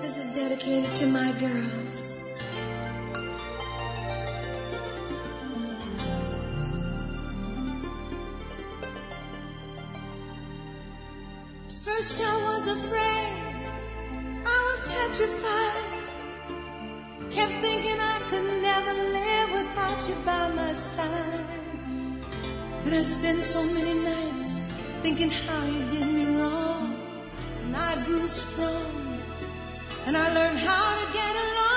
This is dedicated to my girls. At first I was afraid, I was petrified. Kept thinking I could never live without you by my side. And I spent so many nights thinking how you did me wrong. And I grew strong, and I learned how to get along.